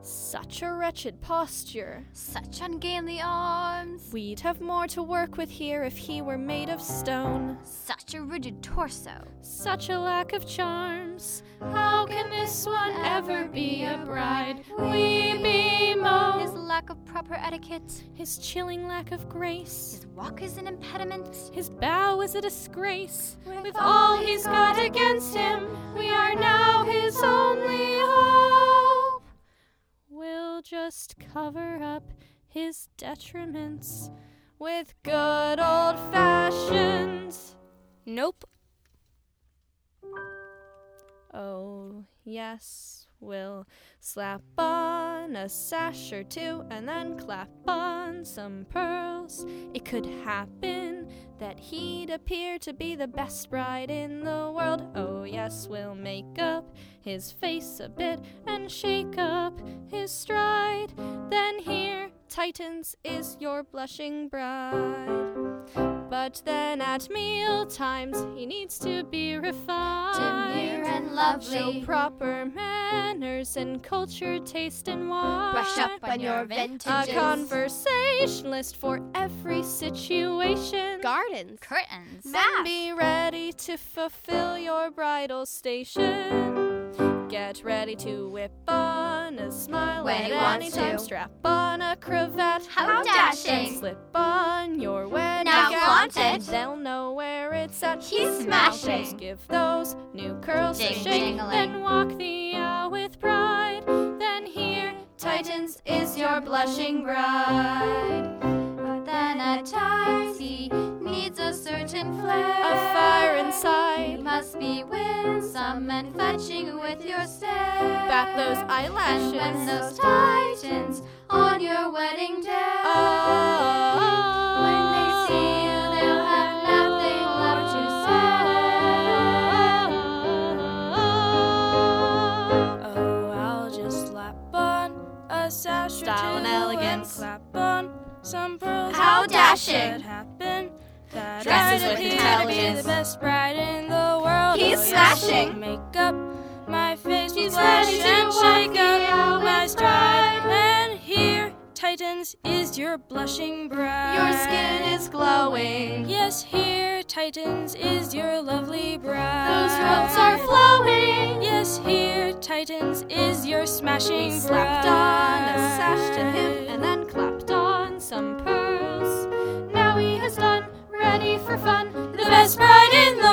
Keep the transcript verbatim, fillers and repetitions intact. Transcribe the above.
Such a wretched posture. Such ungainly arms. We'd have more to work with here if he were made of stone. Such a rigid torso. Such a lack of charms. How can this one ever be a bride? We bemoan His lack of proper etiquette. his chilling lack of grace. His walk is an impediment. His bow is a disgrace. With all he's got against him, we are now his only hope. We'll just cover up his detriments with good old-fashioned. Nope. Oh, yes, we'll slap on a sash or two and then clap on some pearls. It could happen that he'd appear to be the best bride in the world. Oh, yes, we'll make up his face a bit and shake up his stride. Then here, Titans, is your blushing bride. But then at meal times he needs to be refined, Demure and lovely. show proper manners and cultured taste and wine. Brush up on your vintages. A conversationalist for every situation. Gardens. Curtains. Then be ready to fulfill your bridal station. Get ready to whip on a smile When at he wants any time. to. Strap on a cravat. How dashing. Slip on your wedding Now gown. flaunt it. They'll know where it's at. He's Now smashing. just give those new curls a Ding, shake. jingling. Then walk the aisle with pride. Then here, Titans, is your blushing bride. But then at times he needs a certain flair. A fire He inside. must be winsome and fetching with your stare. Bat those And eyelashes. when those Titans on your wedding day, Oh. when they see you, they'll have nothing left to say. Oh, I'll just slap on a sash or Style and two elegance. clap on some pearls. How It dashing. could happen that Dresses I'd with appear to be intelligence. the best bride in the world. He's Oh, yes, smashing. Make up my face He's with blush ready to and walk shake the up aisle my with stride. pride. And here, Titans, is your blushing bride. Your skin is glowing. Yes, here, Titans, is your lovely bride. Those robes are flowing. Yes, here, Titans, is your smashing We bride. slapped on a sash to him and then clapped on some pearls. Now he has done, ready for fun, The best bride in the